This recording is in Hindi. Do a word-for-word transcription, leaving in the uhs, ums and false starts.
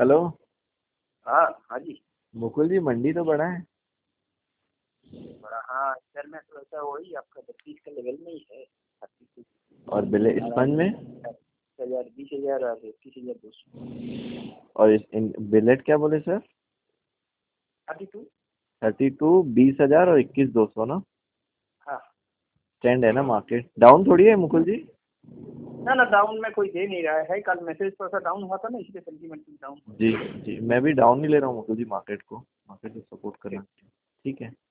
हेलो। हाँ हाँ जी। मुकुल जी, मंडी तो बड़ा है। बड़ा हाँ, इधर में तो ऐसा वही आपका बत्तीस का लेवल में ही है। छत्तीस और बिले स्पंज में? हजार बीस हजार और इक्कीस हजार दो सौ। और इस इन बिलेट क्या बोले sir? Thirty two. Thirty two बीस हजार और इक्कीस दो सौ ना? हाँ। स्टैंड है ना, मार्केट डाउन थोड़ी है मुकुल जी। ना ना, डाउन में कोई दे नहीं रहा है। कल मैसेज थोड़ा सा डाउन हुआ था ना, इसलिए सेंटीमेंट डाउन हुआ। जी जी, मैं भी डाउन नहीं ले रहा हूँ मुकुल जी मार्केट को। मार्केट को सपोर्ट करना। ठीक। ठीक है।